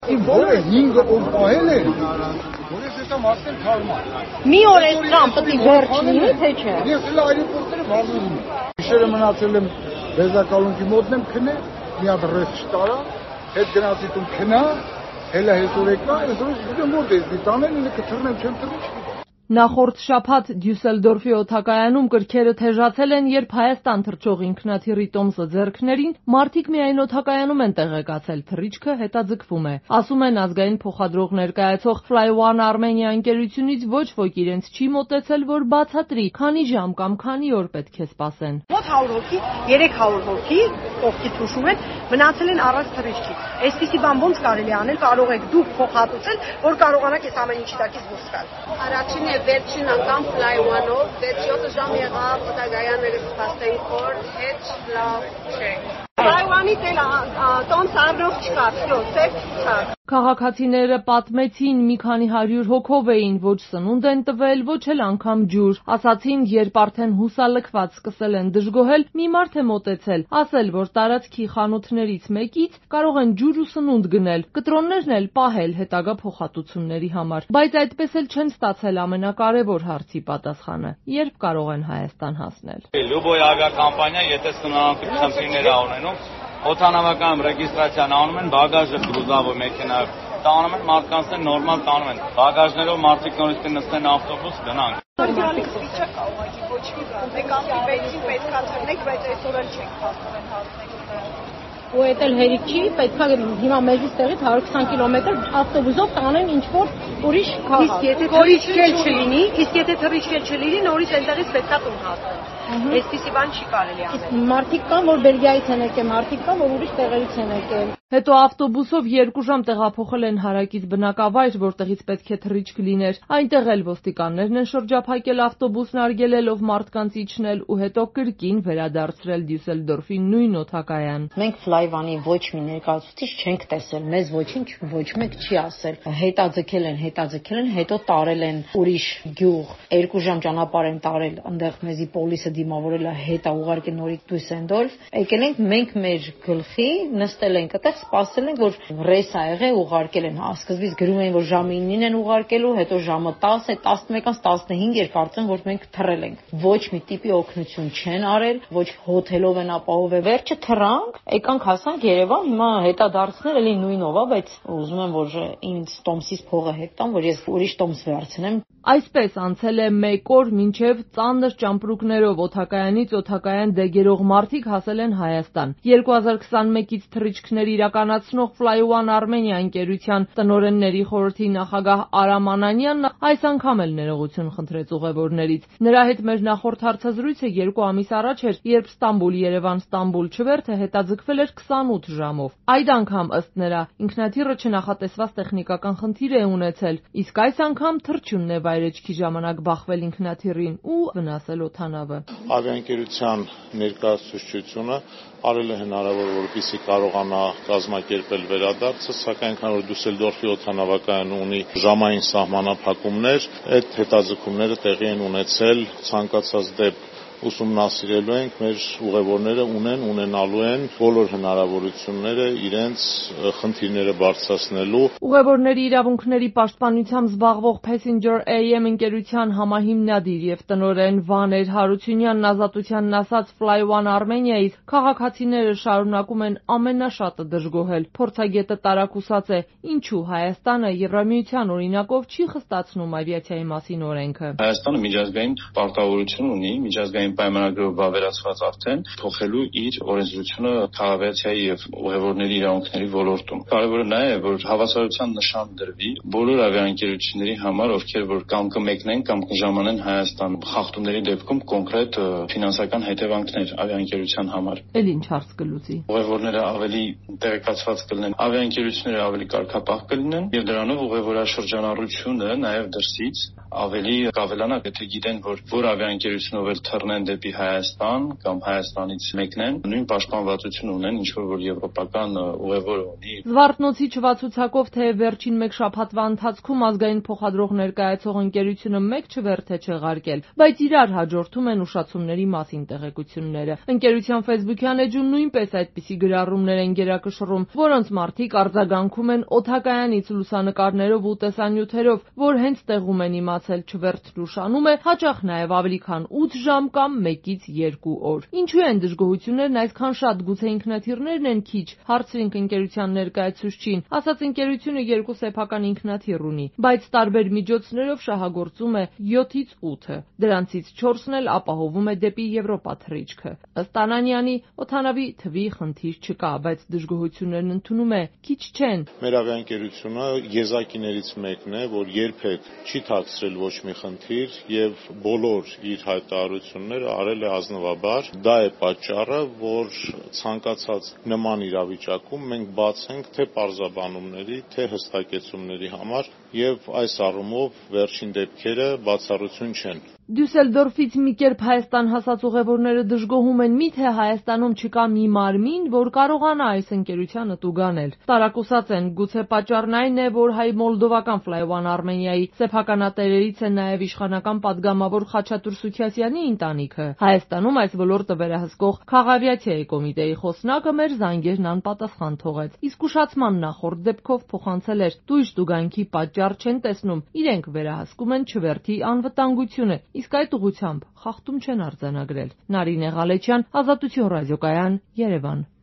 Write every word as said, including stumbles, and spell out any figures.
Որը հինգ օր պահել է, որից հետո մասն թարմա։ Մի օր այս կամ պետք է վերջ լինի, թե չէ։ Ես էլ այրիպորտերը վազում եմ։ Գիշերը մնացել եմ Բեզակալունքի մոտն եմ քնել, մի հատ ռես չտարա, հետ գնացի տուն քնա, հելա հետո եկա, այսօր գիտեմ որտե է տանել, ինքը կթռնեմ, չեմ թռնի չգիտեմ։ Նախորդ շաբաթ Դյուսելդորֆի օդակայանում կրքերը թեժացել են, երբ Հայաստան թռչող ինքնաթիռի տոմսը ձեռքներին, մարդիկ միայն օդակայանում են տեղեկացել, թռիչքը հետաձգվում է։ Ասում են ազգային փոխադրող ներկայացող Fly One Armenia ընկերությունից ոչ ոք իրենց չի մոտեցել, որ բացատրի, քանի ժամ կամ քանի օր պետք է սպասեն։ Մոտ հարյուր հոգի, երեք հարյուր հոգի, կողքից հուշում են, մնացել են առանց թռիչքի։ Այսպիսի բան ոնց կարելի անել, կարող եք դուք փոխհատուցել, որ կարողանաք այս ամեն ինչի տակից դուրս գալ։ Առաջին է վերջին անգամ Fly One-ով վեց-յոթ ժամ եղավ, օդակայանները սպասեին, որ հետ լավ չէ։ Fly One-ից էլ տոմս առնող չկար, սև չկար։ Քաղաքացիները պատմեցին, մի քանի հարյուր հոգով էին, ոչ սնունդ են տվել, ոչ էլ անգամ ջուր։ Ասացին, երբ արդեն հուսալքված սկսել են դժգոհել, մի մարդ է մոտեցել, ասել, որ տարածքի խանութներից մեկից կարող են ջուր ու սնունդ գնել, կտրոններն էլ պահել հետագա փոխհատուցումների համար։ Բայց այդպես էլ չեն ստացել ամենակարևոր հարցի պատասխանը՝ երբ կարող են Հայաստան հասնել։ Լյուբոյ ավիակամպանիա, եթե սնունդ խնդիրներ ունենում, օդանավականում ռեգիստրացիան անում են, բագաժը գրուզավոր մեքենայով տանում են, մարդկանցները նորմալ տանում են։ Բագաժներով մարդիկ նորից կնստեն ավտոբուս գնան։ Մարդիկ վիճակ կողմակի ոչ մի բան, դե կամ պետք է պետքա թռնեք, բայց այսօր էլ չենք հասնում են հասնենք։ Ու էդ էլ հերիք չի, պետք է հիմա մեզից տեղից հարյուր քսան կիլոմետր ավտոբուսով տանեն ինչ-որ ուրիշ քաղաք։ Իսկ եթե թռիչք չլինի, իսկ եթե թռիչք չլինի, նորից այնտեղից պետքա տուն հասնել։ Այսպիսի բան չի կարելի անել։ Մարդիկ կան, որ Բելգիայից են եկել, մարդիկ կան, որ ուրիշ տեղերից են եկել։ Հետո ավտոբուսով երկու ժամ տեղափոխել են հարակից բնակավայր, որտեղից պետք է թռիչք լիներ։ Այնտեղ էլ ոստիկաններն են շրջափակել ավտոբուսն արգելելով մարդկանց իջնել ու հետո կրկին վերադարձրել Դյուսելդորֆի նույն օդակայան։ Մենք Fly One-ի ոչ մի ներկայացուցիչ չենք տեսել, մեզ ոչինչ ոչ մեկ չի ասել։ Հետաձգել են, հետաձգել են, հետո տարել են ուրիշ գյուղ, երկու ժամ ճանապարհ են տարել, այնտեղ մեզի պոլիսը դիմավորել է, հետա ուղարկել նորից Դյուսելդորֆ։ Եկել ենք մենք մեր գլխի, նստել ենք այդտեղ, սպասել ենք, որ ռեյս ա եղել, ուղարկել են։ Սկզբից գրում էին, որ ժամը ինին են ուղարկելու, հետո ժամը տասը, տասնմեկից տասնհինգ էր, կարծեմ, որ մենք թռել ենք։ Ոչ մի տիպի օգնություն չեն արել, ոչ հոթելով են ապահովել։ Վերջը թռանք, եկանք հասանք Երևան, հիմա հետադարձնել էլի նույնով է, բայց ուզում եմ, որ ինձ տոմսից փողը հետ տան, որ ես ուրիշ տոմս վերցնեմ։ Այսպես անցել է մեկ օր, մինչև ծանր ճամպրուկներով օդակայանից օդակայան դեգերող մարդիկ հասել են Հայաստան։ երկու հազար քսանմեկից թռիչքներ իրականացնող Fly One Armenia ընկերության տնօրենների խորհրդի նախագահ Արամ Անանյանն այս անգամ էլ ներողություն խնդրեց ուղևորներից։ Նրա հետ մեր նախորդ հարցազրույցը երկու ամիս առաջ էր, երբ Ստամբուլ-Երևան-Ստամբուլ չվերթը հետաձգվել էր քսանութ ժամով։ Այդ անգամ ըստ նրա ինքնաթիռը չնախատեսված տեխնիկական խնդիր է ունեցել, իսկ այս անգամ թռչյունն է վայրեջքի ժամանակ բախվել ինքնաթիռին ու վնասել օդանավը։ Ավիաընկերության ներկայացուցչությունը արել է հնարավոր, որպեսզի կարողանա կազմակերպել վերադարձը, սակայն քանի որ Դյուսելդորֆի օդանավակայանը ունի ժամային սահմանափակումներ, այդ հետաձգումները տեղի են ունեցել ցանկացած դեպք ուսումնասիրելու ենք, մեր ուղևորները ունեն, ունենալու են բոլոր հնարավորությունները իրենց խնդիրները բարձրացնելու։ Ուղևորների իրավունքների պաշտպանությամբ զբաղվող Passenger A M ընկերության համահիմնադիր եւ տնօրեն Վաներ Հարությունյանն ազատությանն ասաց Fly One Armenia-ից քաղաքացիները շարունակում են ամենաշատը դժգոհել։ Փորձագետը տարակուսած է, ինչու Հայաստանը Եվրամիության օրինակով չի խստացնում ավիացիայի մասին օրենքը։ Հայաստանը միջազգային պարտավորություն ունի, միջազգային պայմանագրով վավերացված արդեն փոխելու իր օրենսդրությունը քաղաքացիայի եւ ուղևորների իրավունքների ոլորտում։ Կարևորը նա է, որ հավասարության նշան դրվի բոլոր ավիաընկերությունների համար, ովքեր որ կամ կմեկնեն կամ կժամանեն Հայաստան, խախտումների դեպքում կոնկրետ ֆինանսական հետևանքներ ավիաընկերության համար։ Էլ ինչ հարց կլուծի։ Ուղևորները ավելի տեղեկացված կլինեն, ավիաընկերությունները ավելի կարգապահ կլինեն եւ դրանով ուղևորաշրջանառությունը նաեւ դրսից ավելի կավելանա, եթե գիտեն, որ որ ավիաընկերությունով էլ թռնեն են դեպի Հայաստան կամ Հայաստանից մեկն են, նույն պաշտպանվածություն ունեն, ինչ որ եվրոպական ուղևոր ունի։ Զվարթնոցի չվացուցակով թե վերջին մեկ շաբաթվա ընթացքում ազգային փոխադրող ներկայացող ընկերությունը մեկ չվերթ է չեղարկել, բայց իրար հաջորդում են ուշացումների մասին տեղեկությունները։ Ընկերության Facebook-յան էջում նույնպես այդպիսի գրառումներ են գերակշռում, որոնց մարդիկ արձագանքում են օդակայանից լուսանկարներով ու տեսանյութերով, որ հենց տեղում են իմացել չվերթն ուշանում է հաճախ նաև ավելի քան ութ ժամ կամ մեկից երկու օր։ Ինչու են դժգոհություններն այսքան շատ, գուցե ինքնաթիռներն են քիչ, հարցրինք ընկերության ներկայացուցչին, ասաց ընկերությունը երկու սեփական ինքնաթիռ ունի, բայց տարբեր միջոցներով շահագործում է յոթից ութը, դրանցից չորսն էլ ապահովում է դեպի Եվրոպա թռիչքը։ Ըստ Անանյանի, օդանավի թվի խնդիր չկա, բայց դժգոհություններն ընդունում է քիչ չեն։ Մեր ավիաընկերությունը եզակիներից մեկն է, որ երբեք չի թաքցրել ոչ մի խնդիր եւ բոլոր իր հայտարարությունները արել է ազնվաբար։ Դա է պատճառը, որ ցանկացած նման իրավիճակում մենք բաց ենք թե պարզաբանումների, թե հստակեցումների համար եւ այս առումով վերջին դեպքերը բացառություն չեն։ Դյուսելդորֆից մի կերպ Հայաստան հասած ուղևորները դժգոհում են, միթե Հայաստանում չկա մի մարմին, որ կարողանա այս ընկերությանը տուգանել։ Տարակուսած են, գուցե պատճառն այն է, որ հայ-մոլդովական Fly-One Armenia-ի սեփականատերերից է նաև իշխանական պատգամավոր Խաչատուր Սուքիասյանի ընտանիքը։ Հայաստանում այս ոլորտը վերահսկող Խաղավիացիայի կոմիտեի խոսնակը մեր զանգերն անպատասխան թողեց։ Իսկ ուշացման նախորդ դեպքով փոխանցել էր՝ տույժ տուգանքի պատճառ չեն տեսնում, իրենք վերահսկում են չվերթի անվտանգությունը, իսկ այդ ուղղությամբ խախտում չեն արձանագրել։ Նարինե Ղալեչյան, Ազատություն ռադիոկայան, Երևան։